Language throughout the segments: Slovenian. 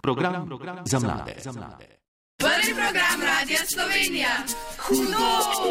Program za mlade. Prvi program Radia Slovenija. Hudo!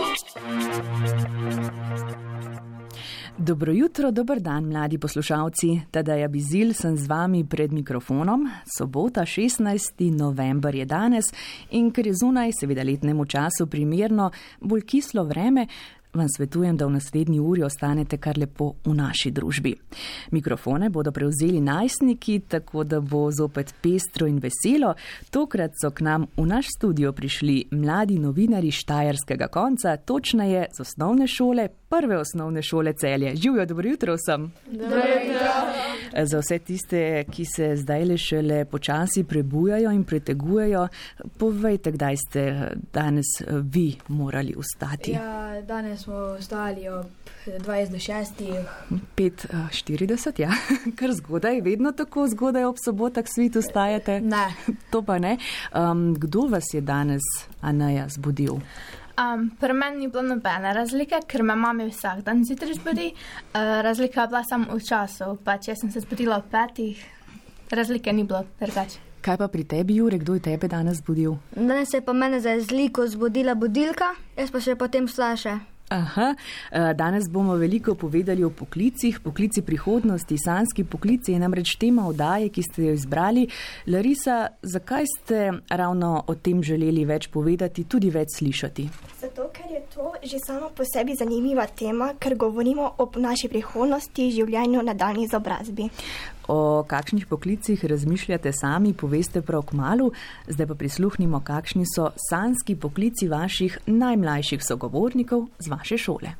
Dobro jutro, dober dan, mladi poslušalci. Tadeja Bizilj sem z vami pred mikrofonom. Sobota, 16. november je danes in ker je zunaj, seveda letnemu času primerno, bolj kislo vreme, vam svetujem, da v naslednji uri ostanete kar lepo v naši družbi. Mikrofone bodo prevzeli najstniki, tako da bo zopet pestro in veselo. Tokrat so k nam v naš studio prišli mladi novinari Štajerskega konca, točneje z osnovne šole, prve osnovne šole Celje. Živjo, dobro jutro vsem. Dobro jutro. Za vse tiste, ki se zdaj le šele počasi prebujajo in pretegujejo, povejte, kdaj ste danes vi morali vstati. Ja, danes smo vstali ob 20:06. 5:40, ja. Kar zgodaj, vedno tako zgodaj ob sobotah svitu vstajate? Ne. To pa ne. Kdo vas je danes, Aneja, zbudil? Pri meni ni bilo nobene razlike, ker me mami vsak dan zjutraj zbudi. Razlika je bila samo v času, pa če sem se zbudila ob 5, razlike ni bilo drugače. Kaj pa pri tebi, Jure, kdo je tebe danes zbudil? Danes je pa mene za razliko zbudila budilka, jaz pa še potem slaše. Aha, danes bomo veliko povedali o poklicih, poklici prihodnosti, sanski poklici je namreč tema oddaje, ki ste jo izbrali. Larisa, zakaj ste ravno o tem želeli več povedati, tudi več slišati? Zato, ker je to že samo po sebi zanimiva tema, ker govorimo o naši prihodnosti, življenju, nadaljnji izobrazbi. O kakšnih poklicih razmišljate sami, poveste prav kmalu, zdaj pa prisluhnimo, kakšni so sanski poklici vaših najmlajših sogovornikov z vaše šole.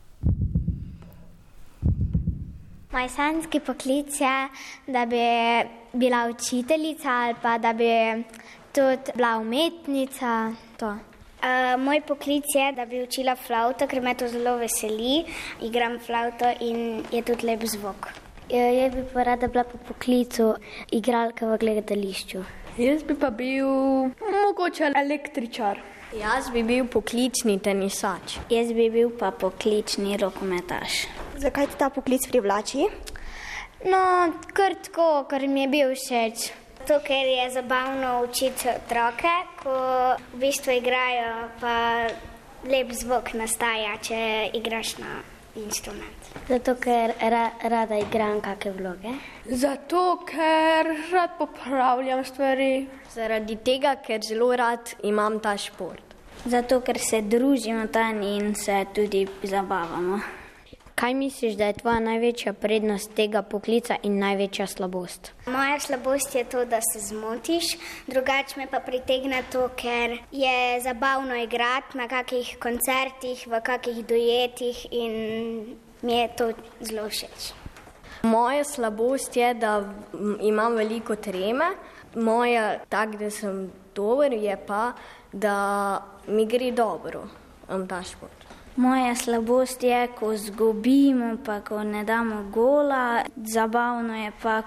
Moj sanski poklic je, da bi bila učiteljica ali pa da bi tudi bila umetnica. Moj poklic je, da bi učila flavto, ker me to zelo veseli. Igram flavto in je tudi lep zvok. Jaz bi pa rada bila po poklicu igralka v gledališču. Jaz bi pa bil mogoče električar. Jaz bi bil poklicni tenisač. Jaz bi bil pa poklicni rokometaš. Zakaj ti ta poklic privlači? No, kar tako, ker mi je bil všeč. To, ker je zabavno učiti otroke, ko v bistvu igrajo, pa lep zvok nastaja, če igraš na instrument. Zato, ker rada igram kakšne vloge. Zato, ker rad popravljam stvari. Zaradi tega, ker zelo rad imam ta šport. Zato, ker se družimo tam in se tudi zabavamo. Kaj misliš, da je tvoja največja prednost tega poklica in največja slabost? Moja slabost je to, da se zmotiš, drugače me pa pritegne to, ker je zabavno igrati na kakih koncertih, v kakih duetih in mi je to zelo všeč. Moja slabost je, da imam veliko treme. Moja tak, da sem dober, je pa, da mi gre dobro ta šport. Moja slabost je, ko zgubimo, pa ko ne damo gola. Zabavno je pa,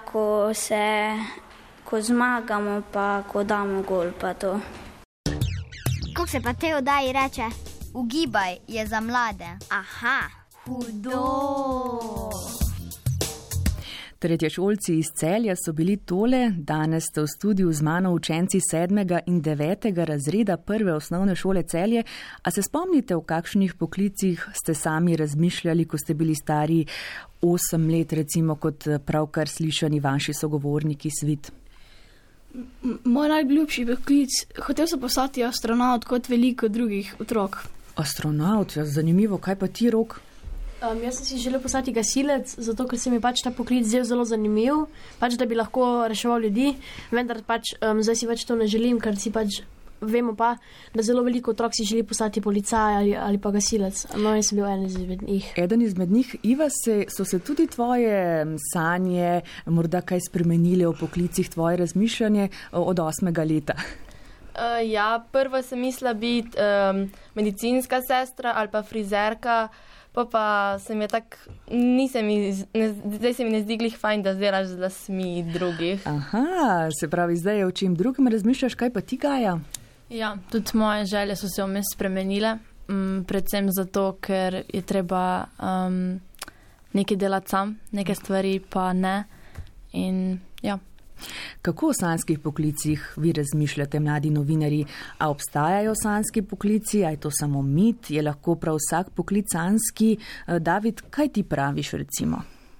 ko zmagamo, pa ko damo gol, pa to. Kako se pa te oddaji reče? Ugibaj je za mlade. Aha, hudo! Tretješolci iz Celja so bili tole, danes ste v studiu z mano učenci 7. in 9. razreda prve osnovne šole Celje. A se spomnite, v kakšnih poklicih ste sami razmišljali, ko ste bili stari 8 let, recimo kot pravkar slišani vaši sogovorniki svit? Moj najljubši poklic, hotel sem postati astronaut kot veliko drugih otrok. Astronaut, ja, zanimivo, kaj pa ti, Rok? Jaz sem si želel postati gasilec, zato ker se mi pač ta poklic zdel zelo zanimiv, pač da bi lahko reševal ljudi, vendar pač zdaj si več to ne želim, ker si pač vemo pa, da zelo veliko otrok si želi postati policaj ali pa gasilec. No, jaz sem bil eden izmed njih. Eden izmed njih. Iva, so se tudi tvoje sanje morda kaj spremenile o poklicih, tvoje razmišljanje od 8. leta? Ja, prvo sem mislila biti medicinska sestra ali pa frizerka, pa se mi je tako, zdaj se mi ne zdi glih fajn, da delaš z lasmi drugih. Aha, se pravi, zdaj je o čem drugem razmišljaš, kaj pa ti, Gaja? Ja, tudi moje želje so se vmes spremenile, predvsem zato, ker je treba nekaj delati sam, neke stvari pa ne. In ja, Kako o sanskih poklicih vi razmišljate, mladi novinarji? A obstajajo sanski poklici, a je to samo mit, je lahko prav vsak poklic sanski? David, kaj ti praviš recimo?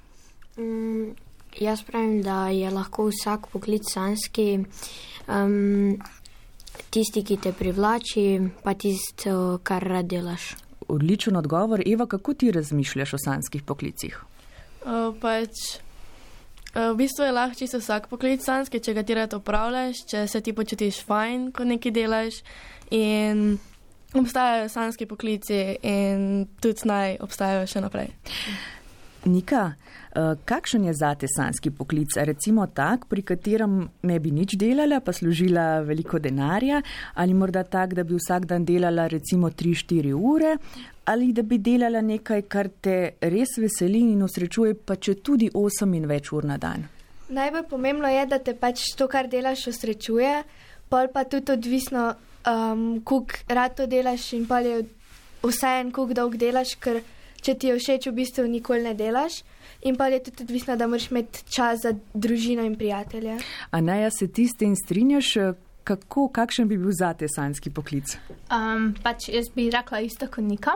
Jaz pravim, da je lahko vsak poklic sanski, tisti, ki te privlači, pa tisto, kar rad delaš. Odličen odgovor. Eva, kako ti razmišljaš o sanskih poklicih? V bistvu je lahko čisto vsak poklic sanski, če ga ti rad opravljaš, če se ti počutiš fajn, ko nekaj delaš. In obstajajo sanski poklici in tudi naj obstajajo še naprej. Nika, kakšen je zate sanski poklic? Recimo tak, pri katerem ne bi nič delala, pa služila veliko denarja, ali morda tak, da bi vsak dan delala recimo 3-4 ure, ali da bi delala nekaj, kar te res veseli in osrečuje, pa če tudi 8 in več ur na dan? Najbolj pomembno je, da te pač to, kar delaš, osrečuje, pol pa tudi odvisno, koliko rad to delaš in pol je vseeno, koliko dolgo delaš, ker če ti je všeč, v bistvu nikoli ne delaš. In pa je tudi odvisno, da moraš imeti čas za družino in prijatelje. Aneja, se ti s tem strinjaš? Kakšen bi bil zate sanski poklic? Pač jaz bi rekla isto kot Nika.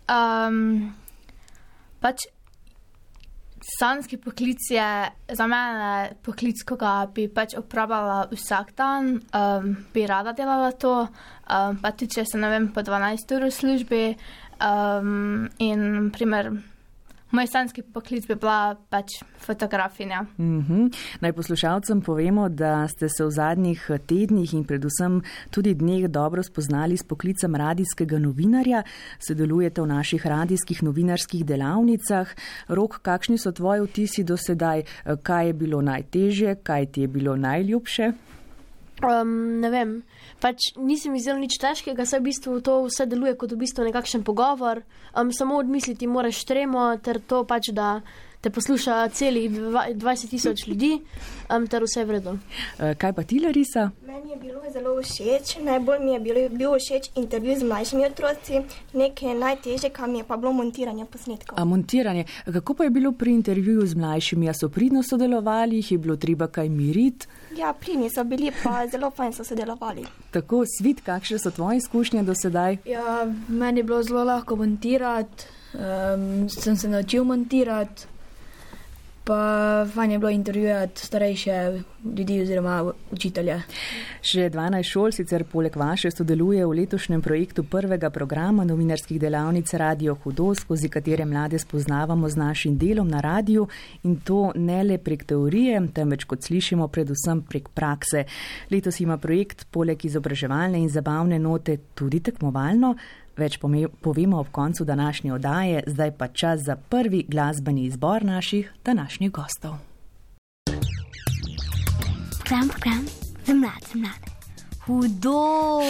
Pač sanski poklic je za mene poklic, ko ga bi pač opravljala vsak dan, bi rada delala to, pa tudi če se, ne vem, po 12 ur v službi. In primer, moj sanski poklic bi bila pač fotografinja. Naj poslušalcem povemo, da ste se v zadnjih tednih in predvsem tudi dneh dobro spoznali s poklicem radijskega novinarja, sodelujete v naših radijskih novinarskih delavnicah. Rok, kakšni so tvoji vtisi do sedaj? Kaj je bilo najtežje, kaj ti je bilo najljubše? Ne vem, pač nisem izdelal nič težkega, saj v bistvu to vse deluje kot v bistvu nekakšen pogovor, samo odmisliti moraš tremo, ter to pač, da te posluša celih 20,000 ljudi, ter vse je vredo. Kaj pa ti, Larisa? Meni je bilo zelo všeč, najbolj mi je bil všeč intervju z mlajšimi otroci, nekaj najtežje, kar mi je pa bilo montiranje posnetkov. A montiranje, kako pa je bilo pri intervjuju z mlajšimi? A so pridno sodelovali, jih je bilo treba kaj miriti? Ja, pridni so bili, pa zelo fajn so sodelovali. Tako, Svit, kakšne so tvoje izkušnje do sedaj? Ja, meni je bilo zelo lahko montirati, sem se naučil montirati, pa fajn je bilo intervjuvati starejše ljudi oziroma učitelje. Še 12 šol sicer poleg vaše sodeluje v letošnjem projektu prvega programa novinarskih delavnic Radio Hudo, skozi katere mlade spoznavamo z našim delom na radiju, in to ne le prek teorije, temveč kot slišimo predvsem prek prakse. Letos ima projekt poleg izobraževalne in zabavne note tudi tekmovalno. Več povemo ob koncu današnje oddaje, zdaj pa čas za prvi glasbeni izbor naših današnjih gostov. Program za mlade. Hudo!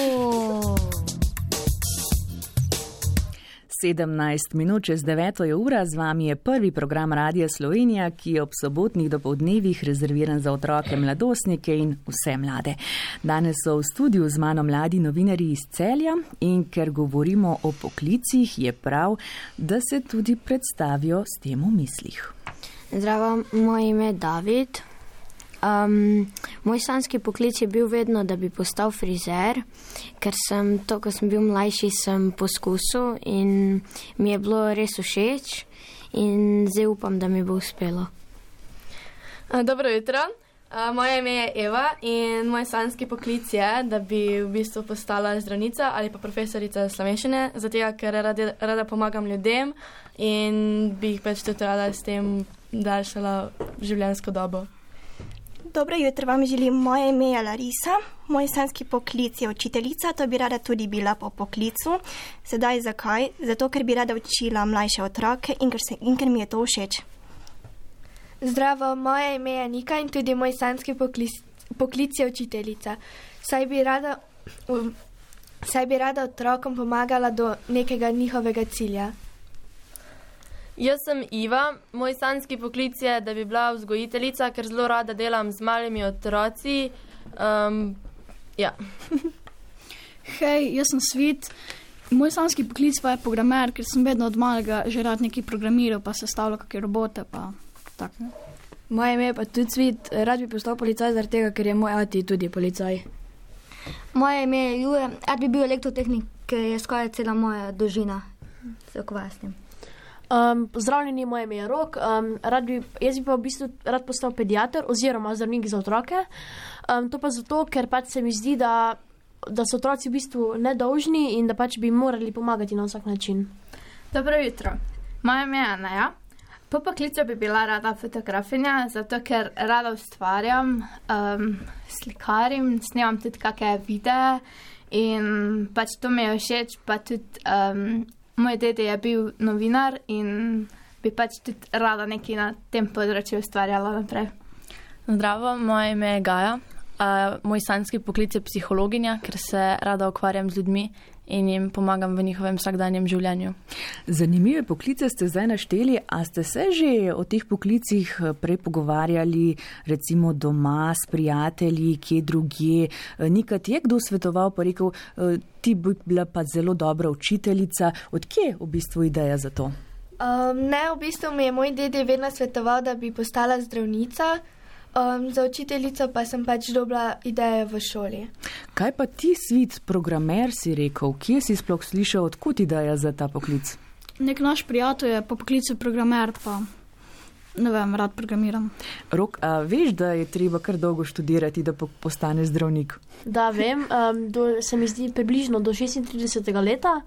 17 minut čez 9 je ura, z vami je prvi program Radia Slovenija, ki je ob sobotnih dopoldnevih rezerviran za otroke, mladostnike in vse mlade. Danes so v studiu z mano mladi novinarji iz Celja in ker govorimo o poklicih, je prav, da se tudi predstavijo s tem v mislih. Zdravo, moje ime je David. Moj sanski poklic je bil vedno, da bi postal frizer, ker ko sem bil mlajši, sem poskusil in mi je bilo res všeč in zdaj upam, da mi bo uspelo. Dobro jutro, moje ime je Eva in moj sanski poklic je, da bi v bistvu postala zdravnica ali pa profesorica slovenščine, zato ker rada pomagam ljudem in bi jih pač tudi rada s tem daljšala življenjsko dobo. Dobro jutro vam želim, moje ime je Larisa, moj sanski poklic je učiteljica, to bi rada tudi bila po poklicu. Sedaj zakaj? Zato, ker bi rada učila mlajše otroke in ker mi je to všeč. Zdravo, moje ime je Nika in tudi moj sanski poklic je učiteljica. Saj bi rada otrokom pomagala do nekega njihovega cilja. Jaz sem Iva, moj sanski poklic je, da bi bila vzgojiteljica, ker zelo rada delam z malimi otroci. Ja. Hej, jaz sem Svit. Moj sanski poklic pa je programer, ker sem vedno od malega že rad nekaj programiral, pa sestavljal kakšne robote, pa tako. Moje ime je pa tudi Cvit, rad bi postal policaj zaradi tega, ker je moj ati tudi policaj. Moje ime je Jure, rad bi bil elektrotehnik, ker je skoraj cela moja družina, se ukvarja s tem. Pozdravljeni, moje ime je Rok. Jaz bi pa v bistvu rad postal pediater oziroma zdravnik za otroke. To pa zato, ker pač se mi zdi, da so otroci v bistvu nedolžni in da pač bi morali pomagati na vsak način. Dobro jutro. Moje ime je Anaja. Po poklicu bi bila rada fotografinja, zato ker rada ustvarjam, slikarim, snemam tudi kakšne videe in pač to mi je všeč, pa tudi moj dede je bil novinar in bi pač tudi rada nekaj na tem področju ustvarjala naprej. Zdravo, moje ime je Gaja. Moj sanjski poklic je psihologinja, ker se rada ukvarjam z ljudmi in jim pomagam v njihovem vsakdanjem življenju. Zanimive poklice ste zdaj našteli, a ste se že o teh poklicih prej pogovarjali, recimo doma, s prijatelji, kje drugje? Nikad je kdo svetoval pa rekel, ti bi bila pa zelo dobra učiteljica. Odkje v bistvu ideja za to? Ne, v bistvu mi je moj dede vedno svetoval, da bi postala zdravnica. Za učiteljico pa sem pač dobila ideje v šoli. Kaj pa ti, Svit, programer si rekel? Kje si sploh slišal, odkud ideja za ta poklic? Nek naš prijatelj je po poklicu programer, pa ne vem, rad programiram. Rok, a veš, da je treba kar dolgo študirati, da postaneš zdravnik? Da, vem, se mi zdi približno do 36. leta.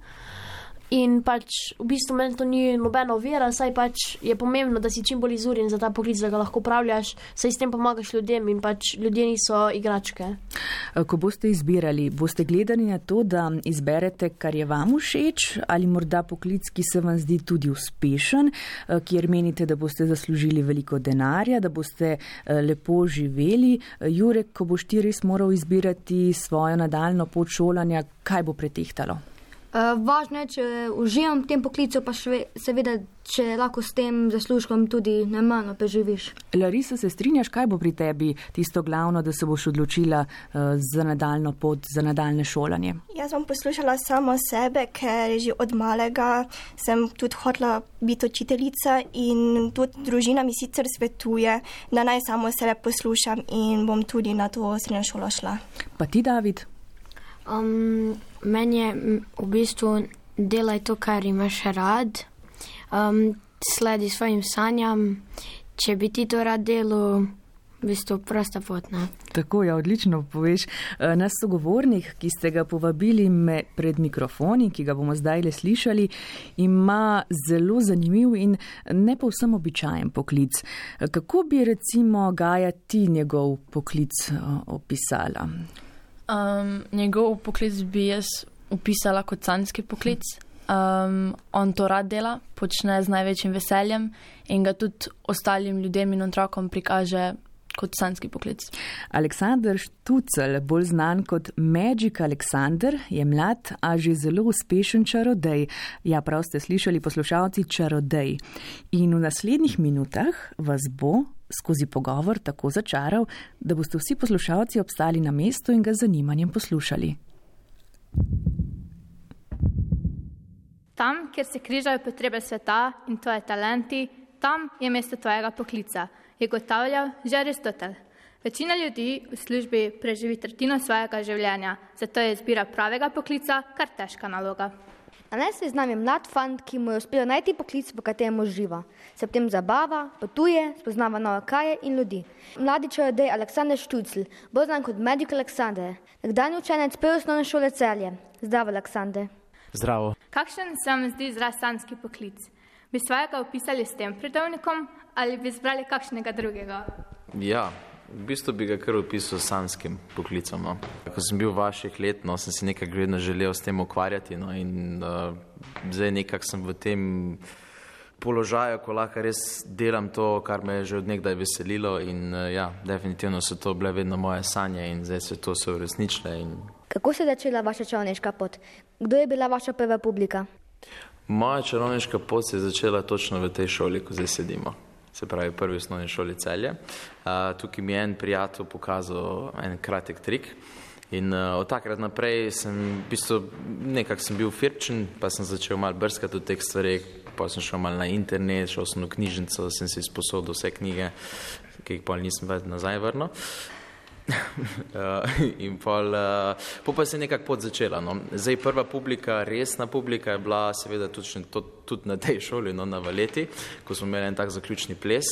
In pač v bistvu meni to ni nobena ovira, saj pač je pomembno, da si čim bolj izurjen za ta poklic, da ga lahko upravljaš, saj s tem pomagaš ljudem in pač ljudje niso igračke. Ko boste izbirali, boste gledali na to, da izberete, kar je vam všeč, ali morda poklic, ki se vam zdi tudi uspešen, kjer menite, da boste zaslužili veliko denarja, da boste lepo živeli. Jurek, ko boš ti res moral izbirati svojo nadaljno pot šolanja, kaj bo pretehtalo? Važno je, če uživam v tem poklicu, pa seveda, če lahko s tem zaslužkom tudi normalno preživiš. Larisa, se strinjaš, kaj bo pri tebi tisto glavno, da se boš odločila za nadaljno pot, za nadaljne šolanje? Jaz bom poslušala samo sebe, ker že od malega sem tudi hotela biti učiteljica in tudi družina mi sicer svetuje, da naj samo sebe poslušam in bom tudi na to srednjo šolo šla. Pa ti, David? Meni je v bistvu delaj to, kar imaš rad, sledi svojim sanjam, če bi ti to rad delal, v bistvu prosta pot, ne? Tako, ja, odlično poveš. Naš sogovornik, ki ste ga povabili pred mikrofoni, ki ga bomo zdaj le slišali, ima zelo zanimiv in ne povsem običajen poklic. Kako bi recimo, Gaja, ti njegov poklic opisala? Njegov poklic bi jaz opisala kot sanjski poklic. On to rad dela, počne z največjim veseljem in ga tudi ostalim ljudem in otrokom prikaže kot sanjski poklic. Aleksander Štucelj, bolj znan kot Magic Aleksander, je mlad, a že zelo uspešen čarodej. Ja, prav ste slišali, poslušalci, čarodej. In v naslednjih minutah vas bo skozi pogovor tako začaral, da boste vsi poslušalci obstali na mestu in ga z zanimanjem poslušali. Tam, kjer se križajo potrebe sveta in tvoje talenti, tam je mesto tvojega poklica, je ugotavljal že Aristotel. Večina ljudi v službi preživi tretjino svojega življenja, zato je izbira pravega poklica kar težka naloga. Danes je z nami mlad fant, ki mu je uspelo najti poklic, v katerem uživa. Se v tem zabava, potuje, spoznava nove kraje in ljudi. Mladi čarodej Aleksander Štucelj, bolj znan kot Magic Aleksander, nekdanji učenec Prve osnovne šole Celje. Zdravo, Aleksander. Zdravo. Kakšen se vam zdi izraz sanjski poklic? Bi svojega opisali s tem pridevnikom ali bi izbrali kakšnega drugega? Ja, v bistvu bi ga kar opisal s sanjskim poklicom. No. Ko sem bil vaših let, sem si nekako vedno želel s tem ukvarjati in zdaj nekako sem v tem položaju, ko lahko res delam to, kar me je že od nekdaj veselilo in ja, definitivno so to bile vedno moje sanje in zdaj se to so uresničile. Kako se je začela vaša čarovniška pot? Kdo je bila vaša prva publika? Moja čarovniška pot se je začela točno v tej šoli, ko zdaj sedimo. Se pravi, prvi osnovni šoli Celje. Tukaj mi je en prijatelj pokazal en kratek trik in od takrat naprej sem v bistvu nekako sem bil firčen, pa sem začel malo brskati v teh stvareh, pa sem šel malo na internet, šel sem v knjižnico, sem si sposodil vse knjige, ki jih pol nisem več nazaj vrnil. In pol pa se je nekako pot začela. No. Zdaj prva publika, resna publika je bila seveda tudi na tej šoli, no, na Valeti, ko smo imeli en tak zaključni ples.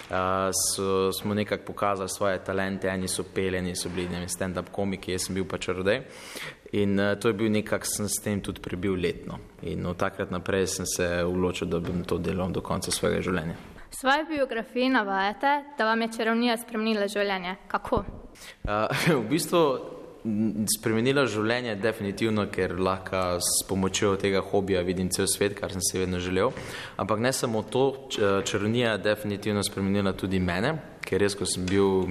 Smo nekako pokazali svoje talente, eni so peli, eni so bili stand-up komiki, jaz sem bil pa čarodej. In to je bil nekako, sem s tem tudi prebil letno. In od takrat naprej sem se odločil, da bom to delal do konca svojega življenja. V svoji biografiji navajate, da vam je čarovnija spremenila življenje. Kako? V bistvu spremenila življenje definitivno, ker lahko s pomočjo tega hobija vidim cel svet, kar sem si vedno želel. Ampak ne samo to, čarovnija je definitivno spremenila tudi mene, ker res, ko sem bil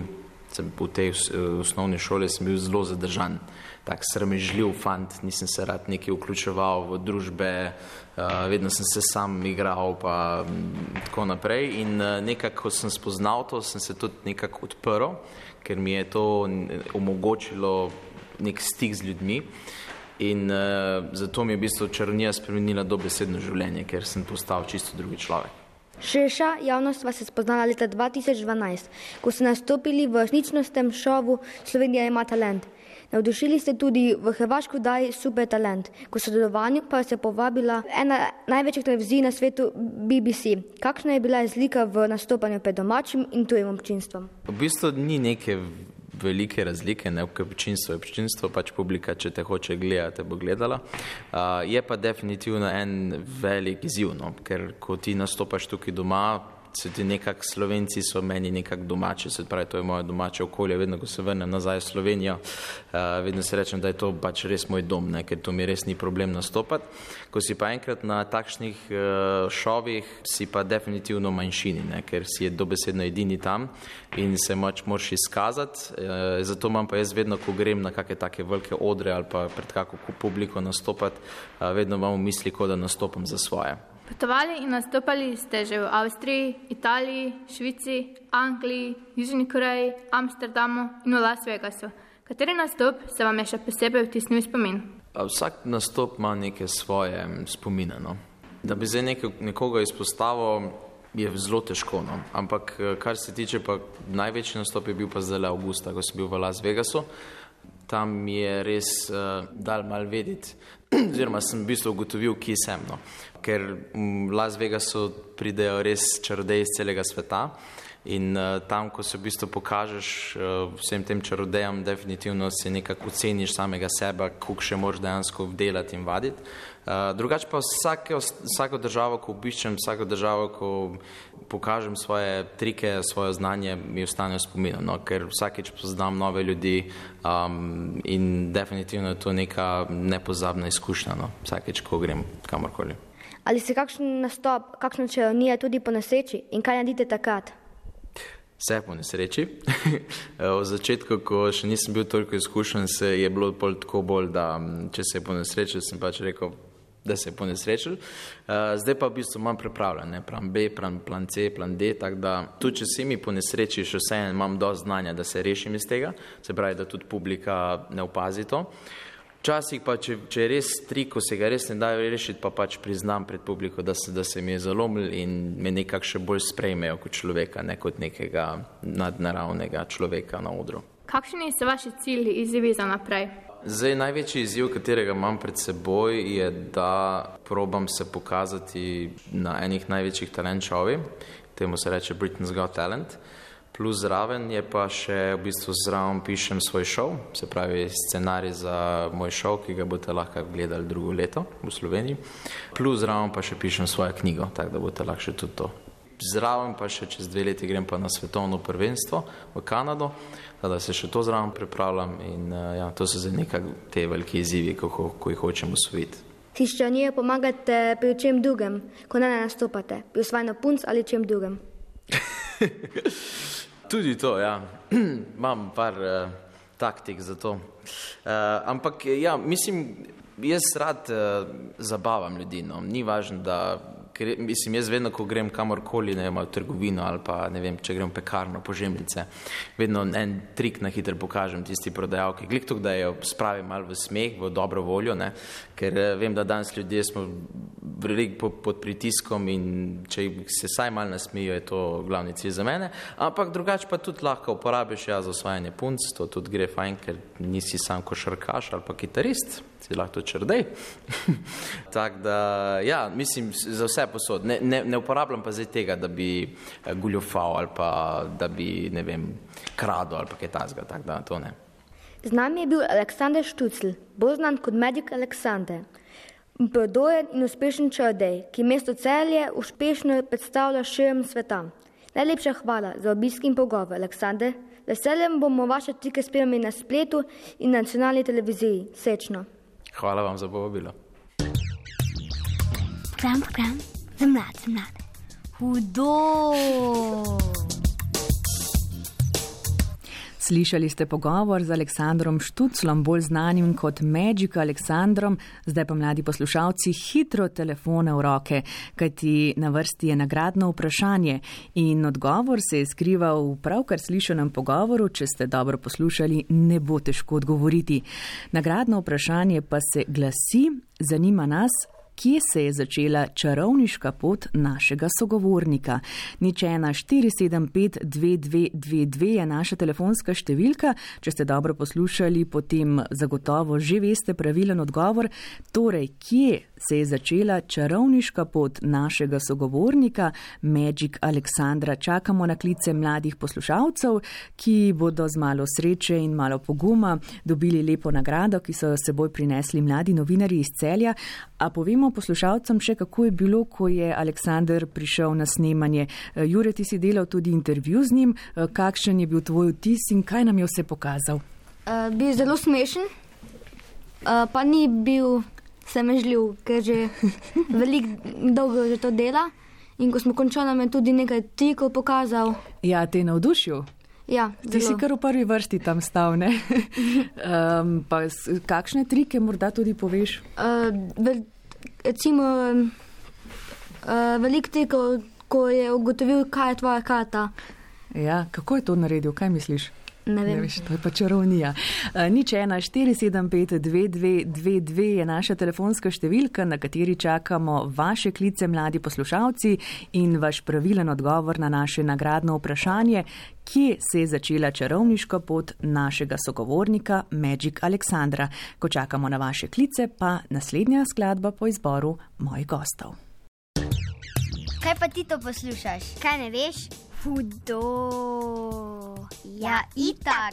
v tej osnovni šoli, sem bil zelo zadržan. Tak sramežljiv fant, nisem se rad nekaj vključeval v družbe, vedno sem se sam igral pa tako naprej in nekako, ko sem spoznal to, sem se tudi nekako odprl, ker mi je to omogočilo nek stik z ljudmi in zato mi je v bistvu čarovnija spremenila dobesedno življenje, ker sem postal čisto drugi človek. Širša javnost vas je spoznala leta 2012, ko ste nastopili v resničnostnem šovu Slovenija ima talent. Navdušili ste tudi v hrvaški oddaji Super talent, ko sodelovanju pa se povabila ena največjih televizij na svetu BBC. Kakšna je bila razlika v nastopanju pred domačim in tujim občinstvom? V bistvu ni neke velike razlike, ne, občinstvo je občinstvo, pač publika, če te hoče gledati, bo gledala. Je pa definitivno en velik izziv, no, ker ko ti nastopaš tukaj doma, se ti nekako Slovenci so meni nekako domači, se pravi, to je moje domače okolje, vedno, ko se vrnem nazaj v Slovenijo, vedno se rečem, da je to pač res moj dom, ne, ker to mi res ni problem nastopati. Ko si pa enkrat na takšnih šovih, si pa definitivno manjšini, ne, ker si je dobesedno edini tam in se moraš izkazati, zato imam pa jaz vedno, ko grem na kakšne take velike odre ali pa pred kako publiko nastopati, vedno imam v misli, kot da nastopam za svoje. Potovali in nastopali ste že v Avstriji, Italiji, Švici, Angliji, Južni Koreji, Amsterdamu in v Las Vegasu. Kateri nastop se vam je še posebej vtisnil v spomin? Vsak nastop ima neke svoje spomine. No. Da bi zdaj nekoga izpostavil, je zelo težko. No. Ampak kar se tiče, pa največji nastop je bil pa zdaj avgusta, ko sem bil v Las Vegasu. Tam mi je res dal malo vedeti, oziroma sem v bistvu ugotovil, kje sem. No. Ker v Las Vegasu pridejo res čarodeji iz celega sveta in tam, ko se v bistvu pokažeš vsem tem čarodejam, definitivno si nekako oceniš samega sebe, koliko še moraš dejansko vdelati in vaditi. Drugače pa vsako državo, ko obiščem, vsako državo, ko pokažem svoje trike, svoje znanje, mi ostane v spominu, no, ker vsakeč poznam nove ljudi in definitivno je to neka nepozabna izkušnja, no, vsakeč, ko grem kamorkoli. Ali se kakšen nastop, kakšna čarovnija tudi po nesreči in kaj naredite takrat? Vse po nesreči. V začetku, ko še nisem bil toliko izkušen, je bilo tako bolj, da če se je po nesreči, sem pač rekel, da se je po nesreči. Zdaj pa v bistvu imam pripravljen, plan B, plan C, plan D, tako da tudi če se mi po nesreči, še vseeno imam dosti znanja, da se rešim iz tega, se pravi, da tudi publika ne opazi to. Včasih pa, če je res trik, ko se ga res ne dajo rešiti, pa pač priznam pred publiko, da se mi je zalomil in me nekako še bolj sprejmejo kot človeka, ne kot nekega nadnaravnega človeka na odru. Kakšni so vaši cilji, izzivi za naprej? Zdaj, največji izziv, katerega imam pred seboj, je, da probam se pokazati na enih največjih talent šovih, temu se reče Britain's Got Talent. Plus zraven je pa še v bistvu zraven pišem svoj šov, se pravi scenarij za moj šov, ki ga boste lahko gledali drugo leto v Sloveniji. Plus zraven pa še pišem svojo knjigo, tako da boste lahko še tudi to. Zraven pa še čez 2 leti grem pa na svetovno prvenstvo v Kanado, da se še to zraven pripravljam in ja, to so zdaj nekako te velike izzivi, ko jih hočem osvojiti. Si s čarovnijo pomagate pri čem drugem, ko ne nastopate, pri osvajanju punc ali čem drugem? Tudi to, ja. Imam par taktik za to. Ampak ja, mislim, jaz rad zabavam ljudi, no. Ni važno, da ker mislim, jaz vedno, ko grem kamorkoli, ne vem, v trgovino ali pa, ne vem, če grem v pekarno po žemljice, vedno en trik na hitro pokažem tisti prodajalki. Glik to, da jo spravim malo v smeh, v dobro voljo, ne, ker vem, da danes ljudje smo pod pritiskom in če se saj malo nasmijo, je to glavni cilj za mene, ampak drugače pa tudi lahko uporabiš za osvajanje punc, to tudi gre fajn, ker nisi sam košarkaš ali pa kitarist, si lahko črdej. Tako da, ja, mislim, za vse posod. Ne uporabljam pa zdaj tega, da bi goljufal ali pa da bi, ne vem, kradel ali pa kaj takega, tako da to ne. Z nami je bil Aleksander Štucl, bolj znan kot Magic Aleksander. Prodojen in uspešen čarodej, ki mesto Celje uspešno predstavlja širom sveta. Najlepša hvala za obisk in pogovor, Aleksander. Z veseljem bomo vaše trike spremljali na spletu in na nacionalni televiziji. Srečno. Hvala vam za povabilo. Program za mlade. Hudo! Slišali ste pogovor z Aleksandrom Štuclom, bolj znanim kot Magic Aleksandrom, zdaj pa mladi poslušalci hitro telefone v roke, kajti na vrsti je nagradno vprašanje in odgovor se je skrival v pravkar slišanem pogovoru, če ste dobro poslušali, ne bo težko odgovoriti. Nagradno vprašanje pa se glasi, zanima nas, kje se je začela čarovniška pot našega sogovornika. 014752222 je naša telefonska številka. Če ste dobro poslušali, potem zagotovo že veste pravilen odgovor. Torej, kje se je začela čarovniška pot našega sogovornika Magic Aleksandra? Čakamo na klice mladih poslušalcev, ki bodo z malo sreče in malo poguma dobili lepo nagrado, ki so seboj prinesli mladi novinarji iz Celja. A povemo poslušalcem še, kako je bilo, ko je Aleksander prišel na snemanje. Jure, ti si delal tudi intervju z njim. Kakšen je bil tvoj vtis in kaj nam je vse pokazal? Bil zelo smešen, pa ni bil sramežljiv, ker že dolgo že to dela. In ko smo končali, nam je tudi nekaj trikov pokazal. Ja, te je navdušil? Ja, ti si kar v prvi vrsti tam stal, ne? Pa kakšne trike morda tudi poveš? Recimo, veliko trikov, ko je ugotovil, kaj je tvoja karta. Ja, kako je to naredil, kaj misliš? Ne vem. Ne veš, to je pa čarovnija. 014752222 je naša telefonska številka, na kateri čakamo vaše klice, mladi poslušalci, in vaš pravilen odgovor na naše nagradno vprašanje, kje se je začela čarovniška pot našega sogovornika Magic Aleksandra. Ko čakamo na vaše klice, pa naslednja skladba po izboru mojih gostov. Kaj pa ti to poslušaš? Kaj ne veš? Hudo. Ja, itak.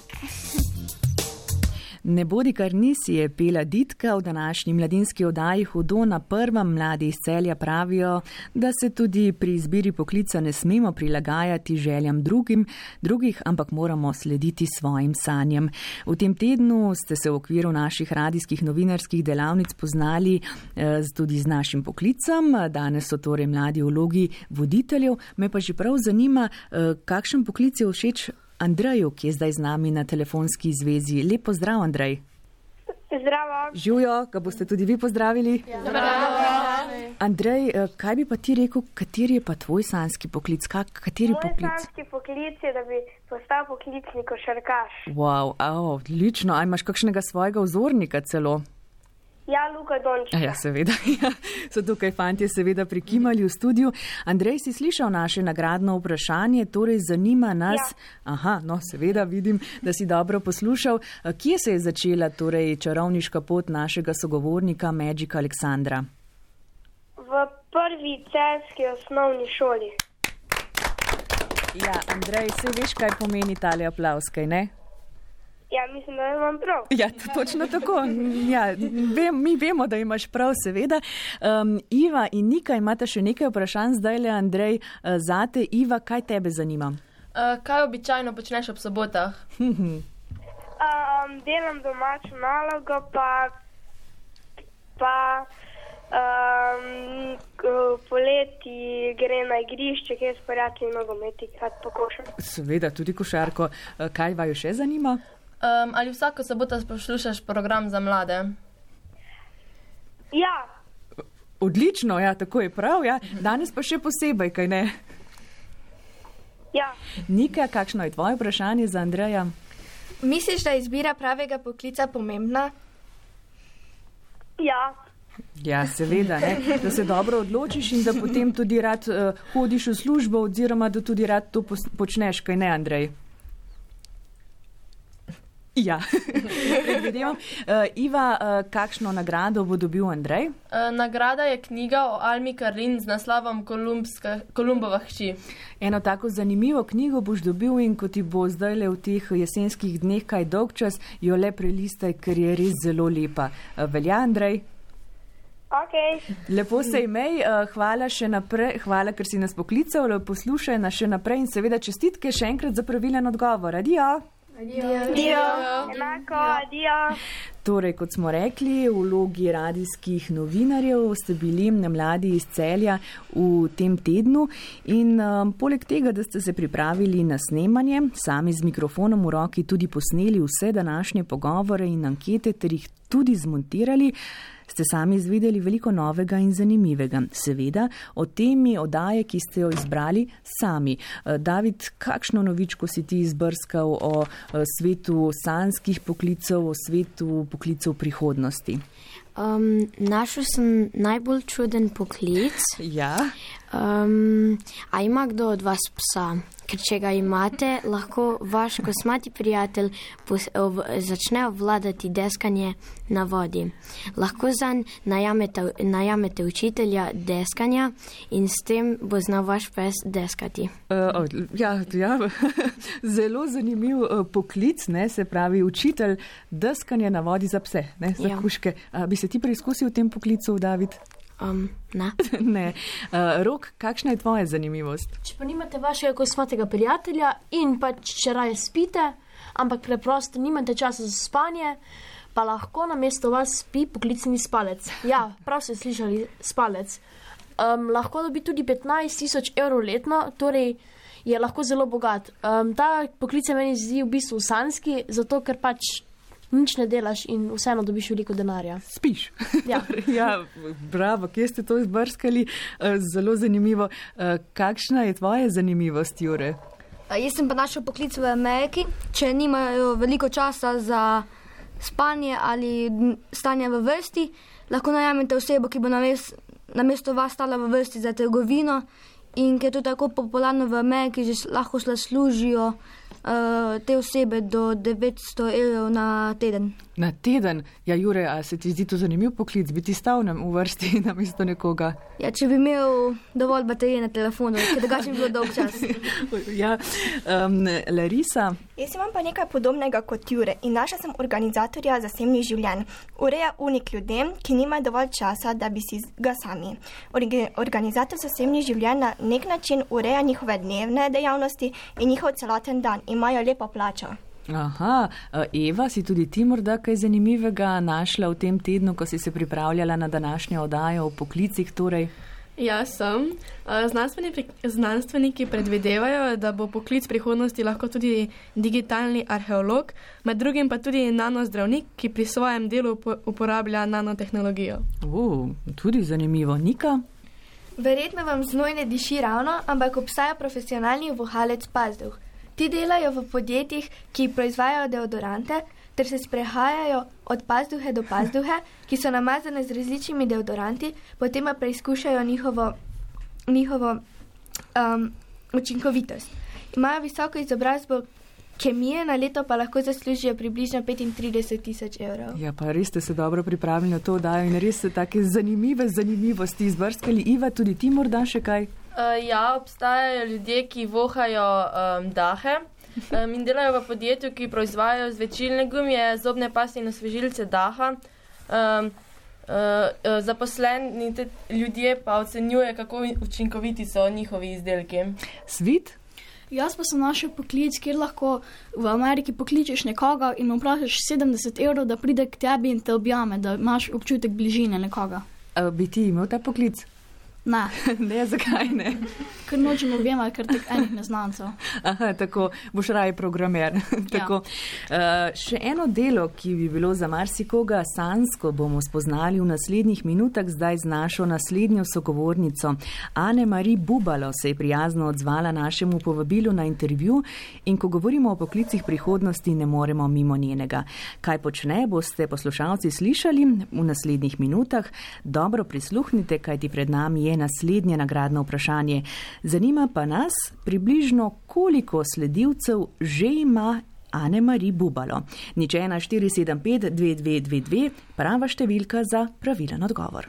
Ne bodi kar nisi je pela Ditka v današnji mladinski oddaji Hudo na prvem. Mladi iz Celja pravijo, da se tudi pri izbiri poklica ne smemo prilagajati željam drugih, ampak moramo slediti svojim sanjam. V tem tednu ste se v okviru naših radijskih novinarskih delavnic poznali tudi z našim poklicem. Danes so torej mladi v vlogi voditeljev. Me pa že prav zanima, kakšen poklic je všeč Andreju, ki je zdaj z nami na telefonski zvezi. Lep pozdrav, Andrej. Zdravo. Živjo, ga boste tudi vi pozdravili. Ja. Zdravo. Andrej, kaj bi pa ti rekel, kateri je pa tvoj sanjski poklic? Kateri poklic? Moj sanjski poklic je, da bi postal poklicni košarkaš. Wow, odlično. A imaš kakšnega svojega vzornika celo? Ja, Luka Dončić. Ja, seveda. So tukaj fantje seveda prikimali v studiu. Andrej, si slišal naše nagradno vprašanje, torej zanima nas... Ja. Aha, no, seveda vidim, da si dobro poslušal. Kje se je začela torej čarovniška pot našega sogovornika Magic Aleksandra? V prvi celjski osnovni šoli. Ja, Andrej, saj veš, kaj pomeni tale aplavz, kaj ne? Ja, mislim, da imam prav. Ja, točno tako. Ja, mi vemo, da imaš prav, seveda. Iva in Nika, imate še nekaj vprašanj zdaj le, Andrej, zate. Iva, kaj tebe zanima? Kaj običajno počneš ob sobotah? Delam domačo nalogo, pa poleti gre na igrišče, kjer s prijatelji nogomet igrati po košarko. Seveda, tudi košarko. Kaj vaju še zanima? Ali vsako soboto poslušaš program za mlade? Ja. Odlično, ja, tako je prav, ja. Danes pa še posebej, kaj ne? Ja. Nika, kakšno je tvoje vprašanje za Andreja? Misliš, da je izbira pravega poklica pomembna? Ja. Ja, seveda, ne? Da se dobro odločiš in da potem tudi rad hodiš v službo oziroma da tudi rad to počneš, kaj ne, Andrej? Ja, predvidevam. Iva, kakšno nagrado bo dobil Andrej? Nagrada je knjiga o Almi Karlin z naslovom Kolumbova hči. Eno tako zanimivo knjigo boš dobil in ko ti bo zdaj v teh jesenskih dneh kaj dolg čas, jo le prelistaj, ker je res zelo lepa. Velja, Andrej? Okay. Lepo se imej, hvala še naprej, hvala, ker si nas poklical, poslušaj nas še naprej in seveda čestitke še enkrat za pravilen odgovor. Adijo! Torej, kot smo rekli, v vlogi radijskih novinarjev ste bili mladi iz Celja v tem tednu in poleg tega, da ste se pripravili na snemanje, sami z mikrofonom v roki tudi posneli vse današnje pogovore in ankete ter jih tudi zmontirali, ste sami izvedeli veliko novega in zanimivega. Seveda o temi oddaje, ki ste jo izbrali sami. David, kakšno novičko si ti izbrskal o svetu sanskih poklicev, o svetu poklicev prihodnosti? Našel sem najbolj čuden poklic. Ja. A ima kdo od vas psa? Ker če ga imate, lahko vaš kosmati prijatelj začne obvladati deskanje na vodi. Lahko zanj najamete učitelja deskanja in s tem bo znal vaš pes deskati. Ja, zelo zanimiv poklic, ne, se pravi učitelj deskanja na vodi za pse, ne, za kužke. Bi se ti preizkusil v tem poklicu, David? Ne. Ne. Rok, kakšna je tvoja zanimivost? Če pa nimate vašega kosmatega prijatelja in pa če raje spite, ampak preprosto nimate časa za spanje, pa lahko namesto vas spi poklicni spalec. Ja, prav ste slišali, spalec. Lahko dobi tudi 15 000 evrov letno, torej je lahko zelo bogat. Ta poklic se meni zdi v bistvu sanski, zato ker pač nič ne delaš in vseeno dobiš veliko denarja. Spiš. Ja. Ja, bravo, kje ste to izbrskali? Zelo zanimivo. Kakšna je tvoja zanimivost, Jure? Jaz sem pa našel poklic v Ameriki. Če nimajo veliko časa za spanje ali stanje v vrsti, lahko najamete osebo, ki bo namesto vas stala v vrsti za trgovino in ker je to tako popularno v Ameriki, že lahko služijo te osebe do 900 evrov na teden. Na teden? Ja, Jure, a se ti zdi to zanimiv poklic? Bi ti stal v vrsti namesto nekoga? Ja, če bi imel dovolj baterije na telefonu, ker drugače bi bilo dolg čas. Ja, Larisa? Jaz imam pa nekaj podobnega kot Jure in našla sem organizatorja zasebnih življenj. Ureja unik ljudem, ki nimajo dovolj časa, da bi si ga sami. Organizator zasebnih življenj na nek način ureja njihove dnevne dejavnosti in njihov celoten dan. Imajo lepo plačo. Aha, Eva, si tudi ti morda kaj zanimivega našla v tem tednu, ko si se pripravljala na današnjo oddajo o poklicih, torej? Ja, sem. Znanstveniki predvidevajo, da bo poklic prihodnosti lahko tudi digitalni arheolog, med drugim pa tudi nanozdravnik, ki pri svojem delu uporablja nanotehnologijo. Tudi zanimivo. Nika? Verjetno vam znoj ne diši ravno, ampak obstaja profesionalni vohalec pazduh. Ti delajo v podjetjih, ki proizvajajo deodorante, ter se sprehajajo od pazduhe do pazduhe, ki so namazane z različnimi deodoranti, potem pa preizkušajo njihovo učinkovitost. Imajo visoko izobrazbo kemije, na leto pa lahko zaslužijo približno 35 000 evrov. Ja, pa res ste se dobro pripravili na to oddajo in res ste take zanimivosti izbrskali. Iva, tudi ti morda še kaj? Ja, obstajajo ljudje, ki vohajo dahe in delajo v podjetju, ki proizvajajo zvečilne gumije, zobne paste in osvežilce daha. Zaposleni ljudje pa ocenjuje, kako učinkoviti so njihovi izdelki. Svit? Jaz pa sem našel poklic, kjer lahko v Ameriki pokličeš nekoga in mu vprašaš 70 evrov, da pride k tebi in te objame, da imaš občutek bližine nekoga. Bi ti imel ta poklic? Ne. Ne, zakaj ne? Ker nočem objemati kar tak enih neznancev. Aha, tako, boš raje programer. Tako. Še eno delo, ki bi bilo za marsikoga sansko, bomo spoznali v naslednjih minutah, zdaj z našo naslednjo sogovornico. Ane-Marie Bubalo se je prijazno odzvala našemu povabilu na intervju in ko govorimo o poklicih prihodnosti, ne moremo mimo njenega. Kaj počne, boste poslušalci slišali v naslednjih minutah. Dobro prisluhnite, kajti pred nami je naslednje nagradno vprašanje. Zanima pa nas približno, koliko sledilcev že ima Ane-Marie Bubalo. 014752222, prava številka za pravilen odgovor.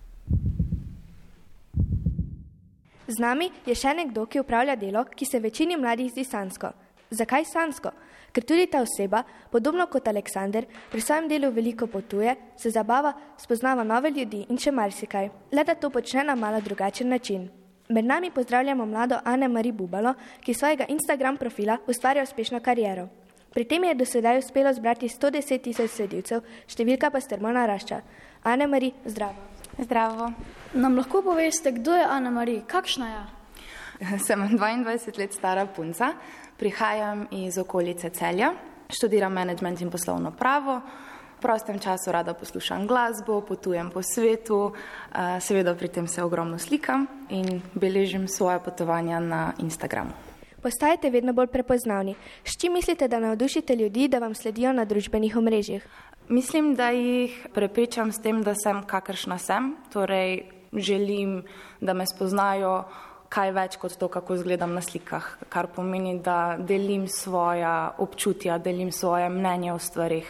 Z nami je še nekdo, ki upravlja delo, ki se večini mladih zdi sansko. Zakaj sansko? Ker tudi ta oseba, podobno kot Aleksander, pri svojem delu veliko potuje, se zabava, spoznava nove ljudi in še marsikaj. Le da to počne na malo drugačen način. Med nami pozdravljamo mlado Ane-Marie Bubalo, ki svojega Instagram profila ustvarja uspešno kariero. Pri tem je do sedaj uspelo zbrati 110 000 sledilcev, številka pa strmo narašča. Ane-Marie, zdravo. Zdravo. Nam lahko poveste, kdo je Ane-Marie? Kakšna je? Sem 22 let stara punca, prihajam iz okolice Celja, študiram management in poslovno pravo, v prostem času rada poslušam glasbo, potujem po svetu, seveda pri tem se ogromno slikam in beležim svoje potovanja na Instagramu. Postajate vedno bolj prepoznavni. S čim mislite, da navdušite ljudi, da vam sledijo na družbenih omrežjih? Mislim, da jih prepričam s tem, da sem kakršna sem, torej želim, da me spoznajo kaj več kot to, kako izgledam na slikah, kar pomeni, da delim svoja občutja, delim svoje mnenje o stvarih.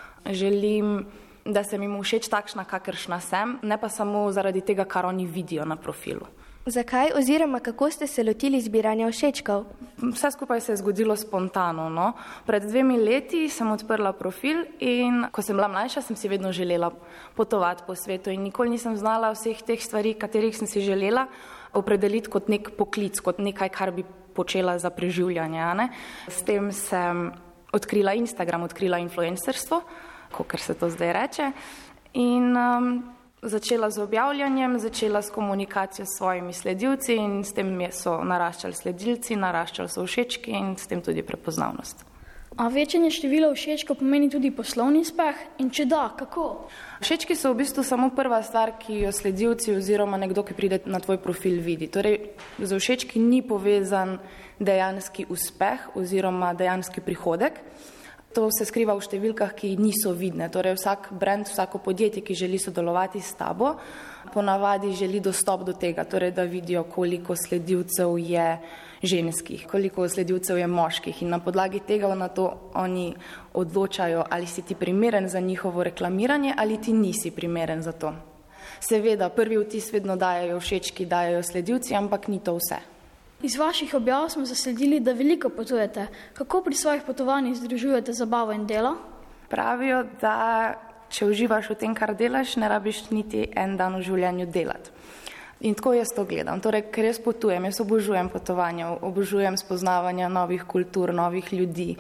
Želim, da sem jim všeč takšna, kakršna sem, ne pa samo zaradi tega, kar oni vidijo na profilu. Zakaj oziroma kako ste se lotili zbiranja všečkov? Vse skupaj se je zgodilo spontano. No? Pred 2 leti sem odprla profil in ko sem bila mlajša, sem si vedno želela potovati po svetu in nikoli nisem znala vseh teh stvari, katerih sem si želela, opredeliti kot nek poklic, kot nekaj, kar bi počela za preživljanje. Ne? S tem sem odkrila Instagram, odkrila influencerstvo, kakor se to zdaj reče, in začela z objavljanjem, začela s komunikacijo s svojimi sledilci in s tem so naraščali sledilci, naraščali so všečki in s tem tudi prepoznavnost. A večanje števila všečkov pomeni tudi poslovni uspeh in če da, kako? Všečki so v bistvu samo prva stvar, ki jo sledilci oziroma nekdo, ki pride na tvoj profil, vidi. Torej, z všečki ni povezan dejanski uspeh oziroma dejanski prihodek. To se skriva v številkah, ki niso vidne. Torej, vsak brand, vsako podjetje, ki želi sodelovati s tabo, ponavadi želi dostop do tega, torej, da vidijo, koliko sledilcev je ženskih, koliko sledilcev je moških in na podlagi tega na to oni odločajo, ali si ti primeren za njihovo reklamiranje ali ti nisi primeren za to. Seveda, prvi vtis vedno dajajo všečki, dajajo sledilci, ampak ni to vse. Iz vaših objav smo zasledili, da veliko potujete. Kako pri svojih potovanjih združujete zabavo in delo? Pravijo, da če uživaš v tem, kar delaš, ne rabiš niti en dan v življenju delati. In tako jaz to gledam. Torej, ker jaz potujem, jaz obožujem potovanja, obožujem spoznavanja novih kultur, novih ljudi,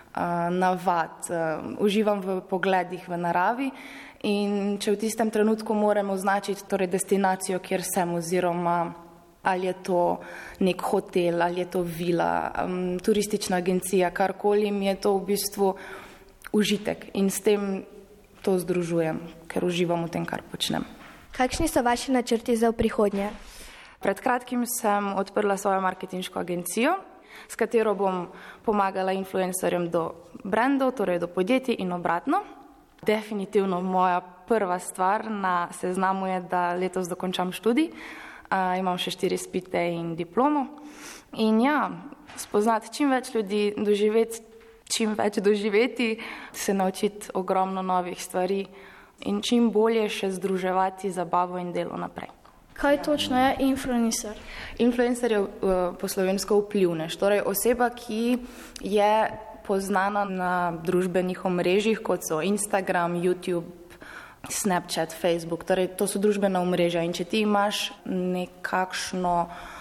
navad, uživam v pogledih v naravi in če v tistem trenutku moram označiti torej destinacijo, kjer sem oziroma ali je to nek hotel, ali je to vila, turistična agencija, karkoli, mi je to v bistvu užitek in s tem to združujem, ker uživam v tem, kar počnem. Kakšni so vaši načrti za prihodnje? Pred kratkim sem odprla svojo marketinško agencijo, s katero bom pomagala influencerjem do brandov, torej do podjetij in obratno. Definitivno moja prva stvar na seznamu je, da letos dokončam študij. Imam še 4 izpite in diplomo. In ja, spoznati čim več ljudi, doživeti čim več doživeti, se naučiti ogromno novih stvari in čim bolje še združevati zabavo in delo naprej. Kaj točno je influencer? Influencer je po slovensko vplivnež, torej oseba, ki je poznana na družbenih omrežjih, kot so Instagram, YouTube, Snapchat, Facebook, torej to so družbena omrežja in če ti imaš nekakšno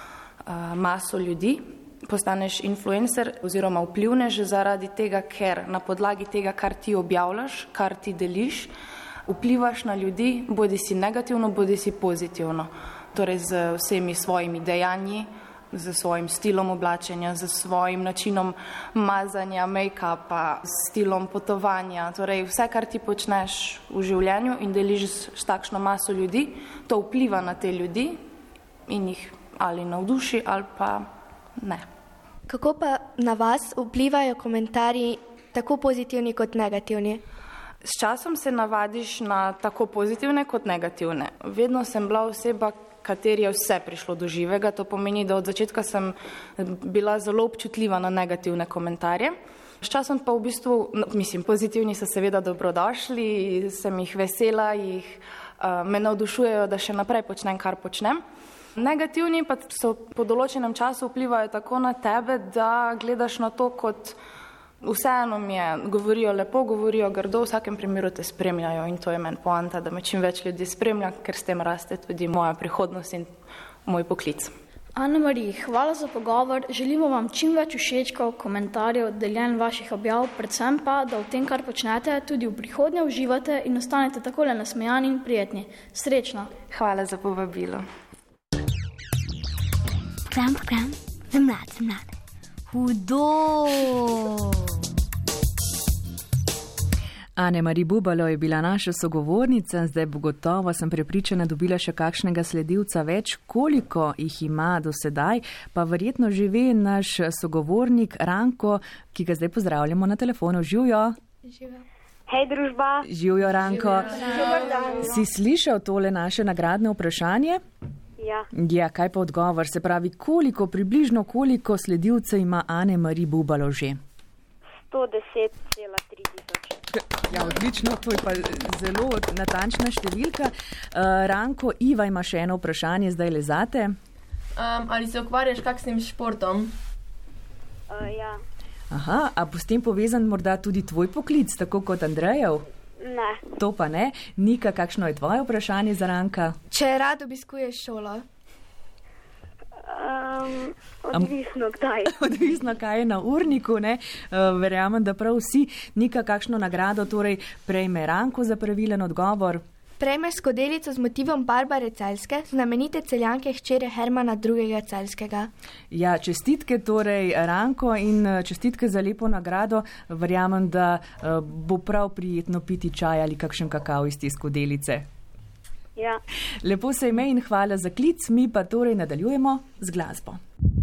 maso ljudi, postaneš influencer oziroma vplivnež zaradi tega, ker na podlagi tega, kar ti objavljaš, kar ti deliš, vplivaš na ljudi, bodi si negativno, bodi si pozitivno. torej z vsemi svojimi dejanji, z svojim stilom oblačenja, z svojim načinom mazanja, make-upa, stilom potovanja, torej vse, kar ti počneš v življenju in deliš s takšno maso ljudi, to vpliva na te ljudi in jih ali navduši ali pa ne. Kako pa na vas vplivajo komentarji tako pozitivni kot negativni? S časom se navadiš na tako pozitivne kot negativne. Vedno sem bila oseba, kateri je vse prišlo do živega. To pomeni, da od začetka sem bila zelo občutljiva na negativne komentarje. S časom pa v bistvu, pozitivni so seveda dobrodošli, sem jih vesela, me navdušujejo, da še naprej počnem, kar počnem. Negativni pa so po določenem času vplivajo tako na tebe, da gledaš na to kot vseeno mi je, govorijo lepo, govorijo grdo, v vsakem primeru te spremljajo in to je meni poanta, da me čim več ljudi spremlja, ker s tem raste tudi moja prihodnost in moj poklic. Ana Marija, hvala za pogovor. Želimo vam čim več všečkov, komentarjev, deljenj vaših objav, predvsem pa, da v tem, kar počnete, tudi v prihodnje uživate in ostanete takole nasmejani in prijetni. Srečno. Hvala za povabilo. Program za mlade. Hudo! Ane Marija Bubalo je bila naša sogovornica, zdaj bo gotovo, sem prepričana, dobila še kakšnega sledilca več, koliko jih ima do sedaj, pa verjetno že ve naš sogovornik Ranko, ki ga zdaj pozdravljamo na telefonu. Živjo! Hej, družba! Živjo, Ranko! Si slišal tole naše nagradne vprašanje? Ja, kaj pa odgovor? Se pravi, približno koliko sledilcev ima Ane Marija Bubalo že? 110,3 tisoč. Ja, odlično, to je pa zelo natančna številka. Ranko, Iva ima še eno vprašanje zdaj le zate. Ali se ukvarjaš kakšnim športom? Ja. Aha, a bo s tem povezan morda tudi tvoj poklic, tako kot Andrejev? Ne. To pa ne. Nika, kakšno je tvoje vprašanje za Ranka? Če rad obiskuješ šolo? Odvisno kdaj. Odvisno kaj je na urniku, ne? Verjamem, da prav vsi. Nika, kakšno nagrado torej prejme Ranko za pravilen odgovor? Prejmeš skodelico z motivom Barbare Celjske, znamenite Celjanke hčere Hermana II. Celjskega. Ja, čestitke torej Ranko in čestitke za lepo nagrado. Verjamem, da bo prav prijetno piti čaj ali kakšen kakav iz te skodelice. Ja. Lepo se ime in hvala za klic, mi pa torej nadaljujemo z glasbo.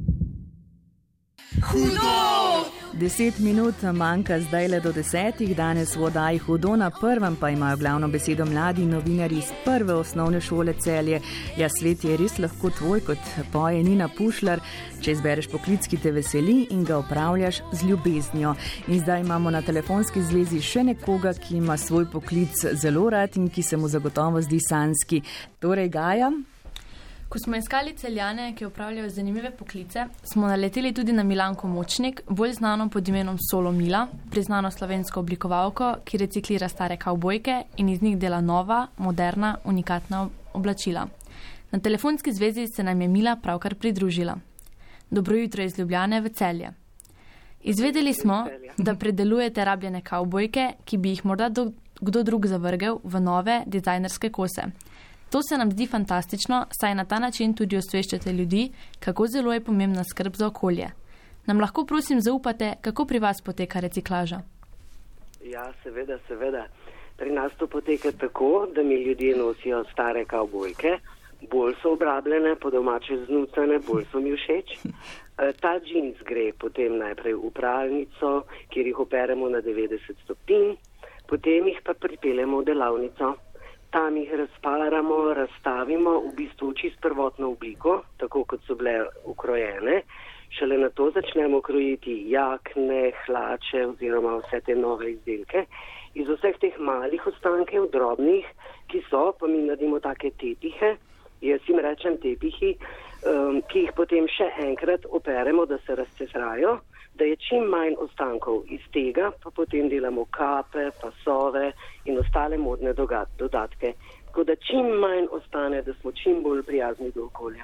Hudo! 10 minut manjka zdaj le do 10. Danes v oddaji Hudo, na prvem pa imajo glavno besedo mladi novinarji iz prve osnovne šole Celje. Ja, svet je res lahko tvoj, kot poje Nina Pušlar, če izbereš poklic, ki te veseli in ga opravljaš z ljubeznijo. In zdaj imamo na telefonski zvezi še nekoga, ki ima svoj poklic zelo rad in ki se mu zagotovo zdi sanjski. Torej, Gaja? Ko smo iskali Celjane, ki opravljajo zanimive poklice, smo naleteli tudi na Milanko Močnik, bolj znano pod imenom Solo Mila, priznano slovensko oblikovalko, ki reciklira stare kavbojke in iz njih dela nova, moderna, unikatna oblačila. Na telefonski zvezi se nam je Mila pravkar pridružila. Dobro jutro iz Ljubljane v Celje. Izvedeli smo, da predelujete rabljene kavbojke, ki bi jih morda kdo drug zavrgel v nove dizajnerske kose. To se nam zdi fantastično, saj na ta način tudi osveščate ljudi, kako zelo je pomembna skrb za okolje. Nam lahko prosim zaupate, kako pri vas poteka reciklaža? Ja, seveda. Pri nas to poteka tako, da mi ljudje nosijo stare kavbojke, bolj so obrabljene, po domače znucane, bolj so mi všeč. Ta džins gre potem najprej v pralnico, kjer jih operemo na 90 stopinj, potem jih pa pripeljemo v delavnico. Tam jih razparamo, razstavimo v bistvu čist prvotno obliko, tako kot so bile ukrojene. Šele na to začnemo krojiti jakne, hlače oziroma vse te nove izdelke. Iz vseh teh malih ostankev, drobnih, ki so, pa mi naredimo take tepihe, jaz jim rečem tepihi, ki jih potem še enkrat operemo, da se razcefrajo, da je čim manj ostankov iz tega, pa potem delamo kape, pasove in ostale modne dodatke. Tako da čim manj ostane, da smo čim bolj prijazni do okolja.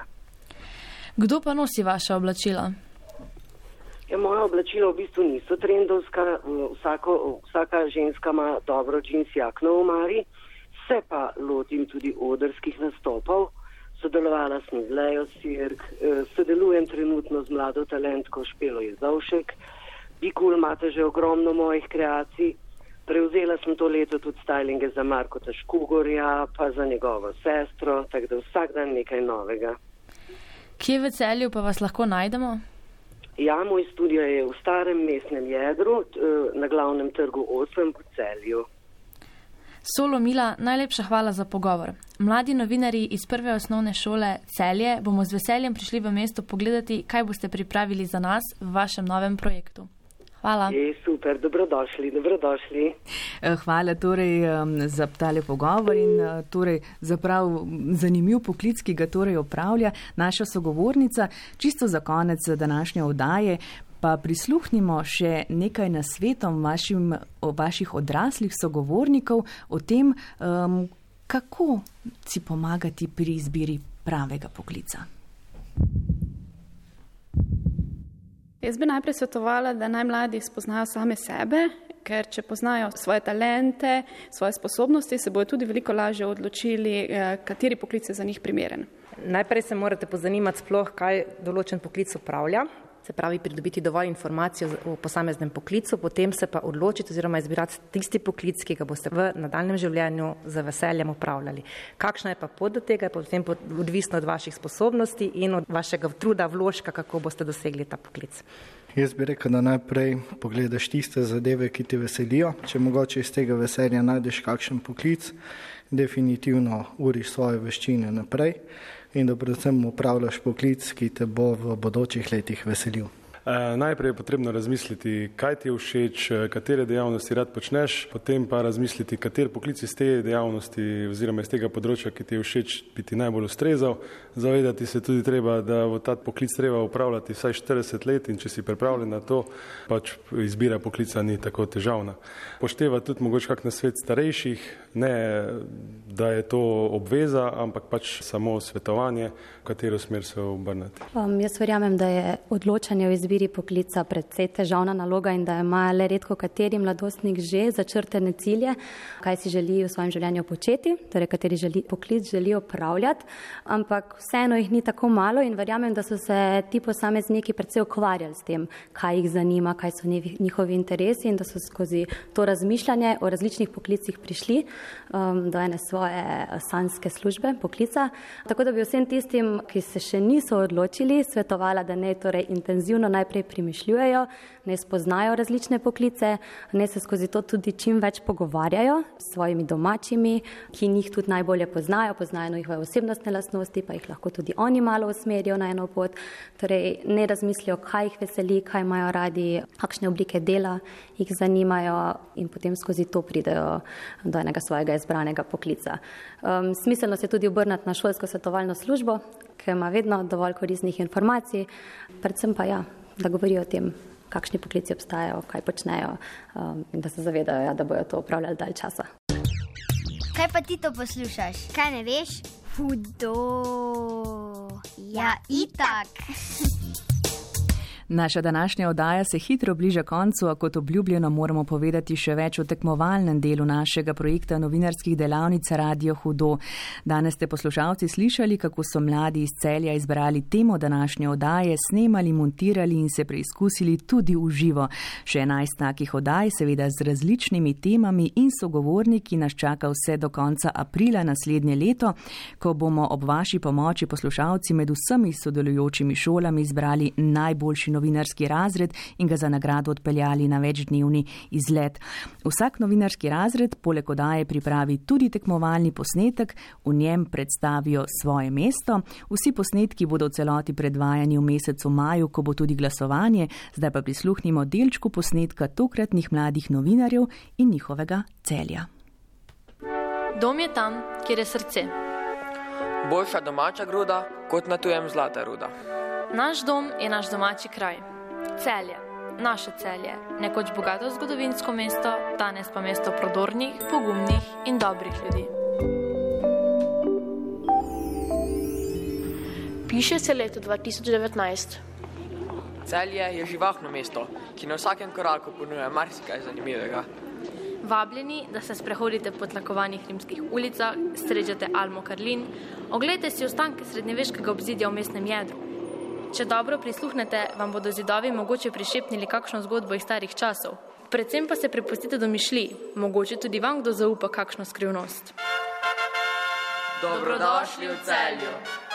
Kdo pa nosi vaša oblačila? Ja, moja oblačila v bistvu niso trendovska, vsaka ženska ima dobro džins jakno v omari, se pa lotim tudi odrskih nastopov, sodelovala sem z Lejo Sirk, sodelujem trenutno z mlado talentko Špelo Jezovšek. Bikul imate že ogromno mojih kreacij. Prevzela sem to leto tudi stylinge za Markota Škugorja, pa za njegovo sestro, tako da vsak dan nekaj novega. Kje v Celju pa vas lahko najdemo? Ja, moj studio je v starem mestnem jedru, na glavnem trgu 8 v Celju. Solo Mila, najlepša hvala za pogovor. Mladi novinarji iz prve osnovne šole Celje bomo z veseljem prišli v mesto pogledati, kaj boste pripravili za nas v vašem novem projektu. Hvala. Super, dobrodošli. Hvala torej za tale pogovor in torej zaprav zanimiv poklic, ki ga torej opravlja naša sogovornica. Čisto za konec današnje oddaje pa prisluhnimo še nekaj nasvetom vaših odraslih sogovornikov o tem, kako si pomagati pri izbiri pravega poklica. Jaz bi najprej svetovala, da naj mladi spoznajo same sebe, ker če poznajo svoje talente, svoje sposobnosti, se bodo tudi veliko lažje odločili, kateri poklic je za njih primeren. Najprej se morate pozanimati sploh, kaj določen poklic opravlja, se pravi pridobiti dovolj informacij o posameznem poklicu, potem se pa odločiti oziroma izbirati tisti poklic, ki ga boste v nadaljnem življenju z veseljem opravljali. Kakšna je pa pot do tega, je potem odvisno od vaših sposobnosti in od vašega truda, vložka, kako boste dosegli ta poklic. Jaz bi rekel, da najprej pogledaš tiste zadeve, ki te veselijo. Če mogoče iz tega veselja najdeš kakšen poklic, definitivno uriš svoje veščine naprej in da predvsem upravljaš poklic, ki te bo v bodočih letih veselil. Najprej je potrebno razmisliti, kaj ti je všeč, katere dejavnosti rad počneš, potem pa razmisliti, kater poklic iz te dejavnosti oziroma iz tega področja, ki ti je všeč, bi ti najbolj ustrezal. Zavedati se tudi treba, da v ta poklic treba upravljati vsaj 40 let in če si pripravljen na to, pač izbira poklica ni tako težavna. Pošteva tudi mogoče kak nasvet starejših, ne da je to obveza, ampak pač samo svetovanje, v katero smer se obrnati. Jaz verjamem, da je odločanje o izbiri poklica predvsej težavna naloga in da ima le redko kateri mladostnik že začrtene cilje, kaj si želi v svojem življenju početi, torej kateri poklic želi opravljati, ampak vseeno jih ni tako malo in verjamem, da so se ti posamezniki predvsej ukvarjali s tem, kaj jih zanima, kaj so njihovi interesi in da so skozi to razmišljanje o različnih poklicih prišli do ene svoje sanjske službe, poklica. Tako da bi vsem tistim, ki se še niso odločili, svetovala, da ne torej intenzivno najprej premišljujejo, ne spoznajo različne poklice, ne se skozi to tudi čim več pogovarjajo s svojimi domačimi, ki njih tudi najbolje poznajo njihove osebnostne lastnosti, pa jih lahko tudi oni malo usmerijo na eno pot. Torej ne razmislijo, kaj jih veseli, kaj imajo radi, kakšne oblike dela jih zanimajo in potem skozi to pridejo do enega svojega izbranega poklica. Smiselno se tudi obrniti na šolsko svetovalno službo, ki ima vedno dovolj koristnih informacij, predvsem pa da govorijo o tem, kakšni poklici obstajajo, kaj počnejo in da se zavedajo, da bojo to opravljali dalj časa. Kaj pa ti to poslušaš? Kaj ne veš? Hudo. Ja, itak. Naša današnja oddaja se hitro bliža koncu, a kot obljubljeno moramo povedati še več o tekmovalnem delu našega projekta novinarskih delavnic Radio Hudo. Danes ste poslušalci slišali, kako so mladi iz Celja izbrali temo današnje oddaje, snemali, montirali in se preizkusili tudi v živo. Še 11 takih oddaj, seveda z različnimi temami in sogovorniki, nas čaka vse do konca aprila naslednje leto, ko bomo ob vaši pomoči poslušalci med vsemi sodelujočimi šolami izbrali najboljši novinarski razred in ga za nagrado odpeljali na večdnevni izlet. Vsak novinarski razred poleg oddaje pripravi tudi tekmovalni posnetek, v njem predstavijo svoje mesto. Vsi posnetki bodo v celoti predvajani v mesecu maju, ko bo tudi glasovanje. Zdaj pa prisluhnimo delčku posnetka tokratnih mladih novinarjev in njihovega Celja. Dom je tam, kjer je srce. Boljša domača gruda, kot na tujem zlata ruda. Naš dom je naš domači kraj. Celje, naše Celje, nekoč bogato zgodovinsko mesto, danes pa mesto prodornih, pogumnih in dobrih ljudi. Piše se leto 2019. Celje je živahno mesto, ki na vsakem koraku ponuja marsikaj zanimivega. Vabljeni, da se sprehodite po tlakovanih rimskih ulicah, srečate Almo Karlin, oglejte si ostanke srednjeveškega obzidja v mestnem jedru. Če dobro prisluhnete, vam bodo zidovi mogoče prišepnili kakšno zgodbo iz starih časov. Predvsem pa se prepustite domišljiji, mogoče tudi vam kdo zaupa kakšno skrivnost. Dobrodošli v Celju.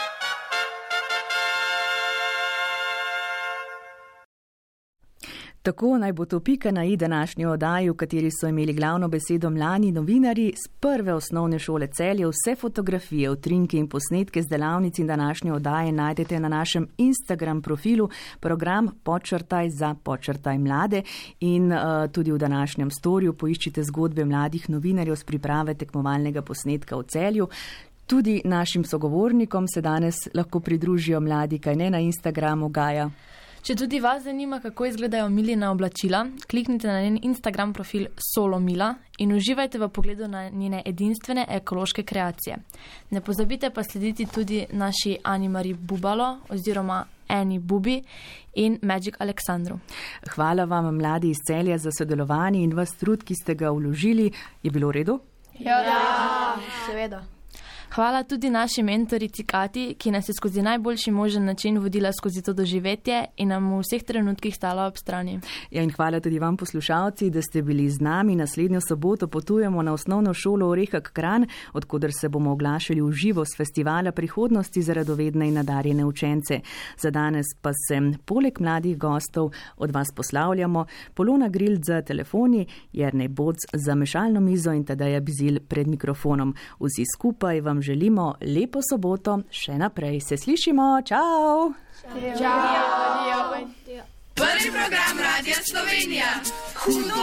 Tako naj bo to pika na i današnji oddaji, v kateri so imeli glavno besedo mladi novinarji z prve osnovne šole Celje. Vse fotografije, utrinke in posnetke z delavnic in današnje oddaje najdete na našem Instagram profilu, program _za_mlade in tudi v današnjem storju poiščite zgodbe mladih novinarjev z priprave tekmovalnega posnetka v Celju. Tudi našim sogovornikom se danes lahko pridružijo mladi, kaj ne, na Instagramu Gaja. Če tudi vas zanima, kako izgledajo Milina oblačila, kliknite na njen Instagram profil Solo Mila in uživajte v pogledu na njene edinstvene ekološke kreacije. Ne pozabite pa slediti tudi naši Ani-Mari Bubalo oziroma Ani Bubi in Magic Aleksandru. Hvala vam, mladi iz Celja, za sodelovanje in vas trud, ki ste ga vložili. Je bilo v redu? Ja, seveda. Hvala tudi naši mentorici Kati, ki nas je skozi najboljši možen način vodila skozi to doživetje in nam v vseh trenutkih stala ob strani. Ja, in hvala tudi vam, poslušalci, da ste bili z nami. Naslednjo soboto potujemo na osnovno šolo Orehek Kranj, odkuder se bomo oglašali v živo s festivala prihodnosti za radovedne in nadarjene učence. Za danes pa se poleg mladih gostov od vas poslavljamo Polona Grild za telefoni, Jernej Boc za mešalno mizo in Tadeja Bizil pred mikrofonom. Vsi skupaj vam želimo lepo soboto, še naprej se slišimo, čau! Čau! Prvi program Radia Slovenija. Hudo!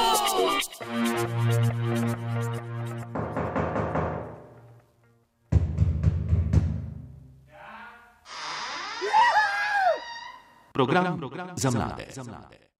Program za mlade.